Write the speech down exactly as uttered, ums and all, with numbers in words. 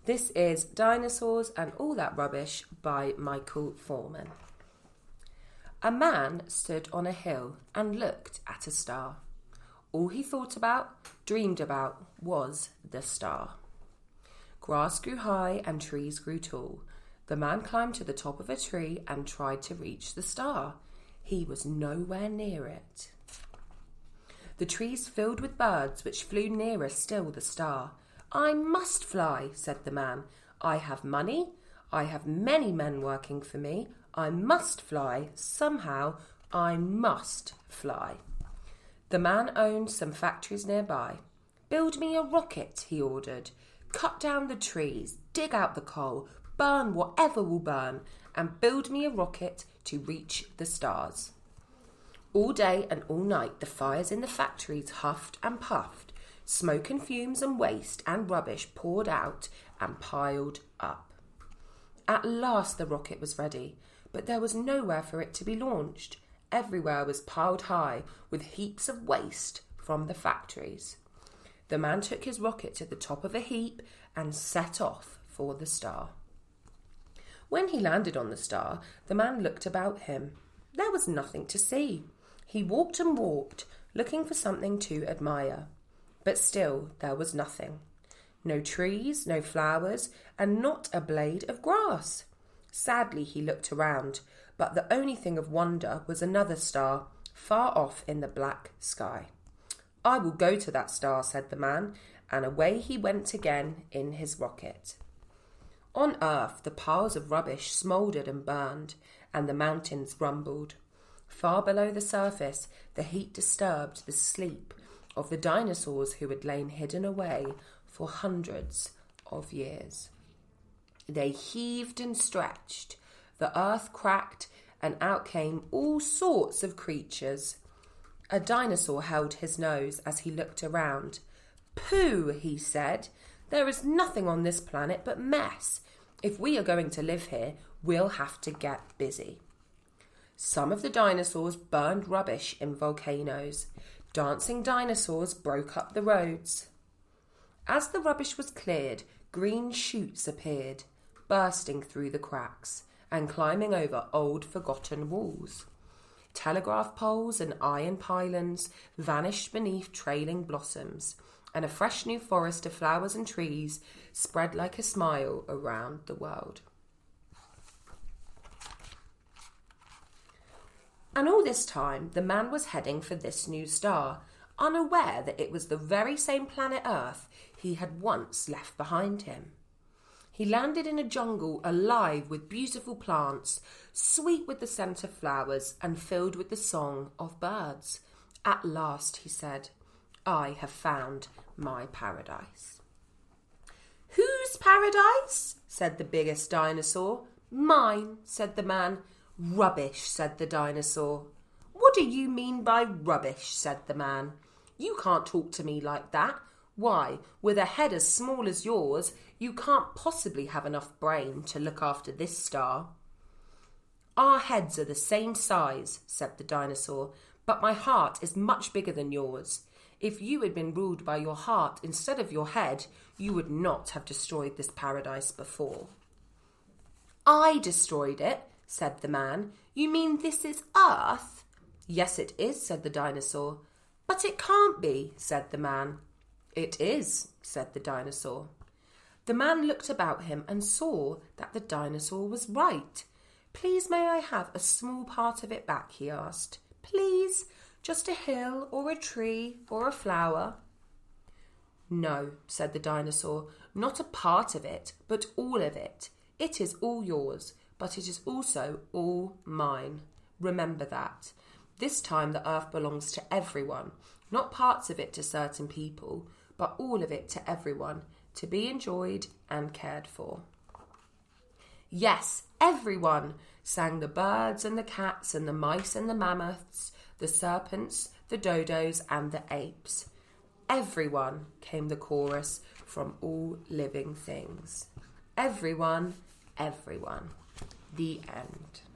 This is Dinosaurs and All That Rubbish by Michael Foreman. A man stood on a hill and looked at a star. All he thought about, dreamed about, was the star. Grass grew high and trees grew tall. The man climbed to the top of a tree and tried to reach the star. He was nowhere near it. The trees filled with birds which flew nearer still the star. I must fly, said the man. I have money. I have many men working for me. I must fly. Somehow, I must fly. The man owned some factories nearby. Build me a rocket, he ordered. Cut down the trees, dig out the coal, burn whatever will burn, and build me a rocket to reach the stars. All day and all night the fires in the factories huffed and puffed. Smoke and fumes and waste and rubbish poured out and piled up. At last the rocket was ready, but there was nowhere for it to be launched. Everywhere was piled high with heaps of waste from the factories. The man took his rocket to the top of a heap and set off for the star. When he landed on the star, the man looked about him. There was nothing to see. He walked and walked, looking for something to admire. But still there was nothing. No trees, no flowers, and not a blade of grass. Sadly he looked around, but the only thing of wonder was another star, far off in the black sky. I will go to that star, said the man, and away he went again in his rocket. On earth the piles of rubbish smouldered and burned, and the mountains rumbled. Far below the surface the heat disturbed the sleep of the dinosaurs who had lain hidden away for hundreds of years. They heaved and stretched, the earth cracked, and out came all sorts of creatures. A dinosaur held his nose as he looked around. Pooh, he said, there is nothing on this planet but mess. If we are going to live here, we'll have to get busy. Some of the dinosaurs burned rubbish in volcanoes. Dancing dinosaurs broke up the roads. As the rubbish was cleared, green shoots appeared, bursting through the cracks and climbing over old forgotten walls. Telegraph poles and iron pylons vanished beneath trailing blossoms, and a fresh new forest of flowers and trees spread like a smile around the world. And all this time, the man was heading for this new star, unaware that it was the very same planet Earth he had once left behind him. He landed in a jungle alive with beautiful plants, sweet with the scent of flowers and filled with the song of birds. At last, he said, I have found my paradise. Whose paradise? Said the biggest dinosaur. Mine, said the man. Rubbish, said the dinosaur. What do you mean by rubbish, said the man. You can't talk to me like that. Why, with a head as small as yours, you can't possibly have enough brain to look after this star. Our heads are the same size, said the dinosaur, but my heart is much bigger than yours. If you had been ruled by your heart instead of your head, you would not have destroyed this paradise before. I destroyed it, said the man. You mean this is Earth? Yes, it is, said the dinosaur. But it can't be, said the man. It is, said the dinosaur. The man looked about him and saw that the dinosaur was right. Please may I have a small part of it back, he asked. Please, just a hill or a tree or a flower. No, said the dinosaur, not a part of it, but all of it. It is all yours, but it is also all mine. Remember that. This time the earth belongs to everyone, not parts of it to certain people, but all of it to everyone, to be enjoyed and cared for. Yes, everyone, sang the birds and the cats and the mice and the mammoths, the serpents, the dodos and the apes. Everyone, came the chorus from all living things. Everyone, everyone. The end.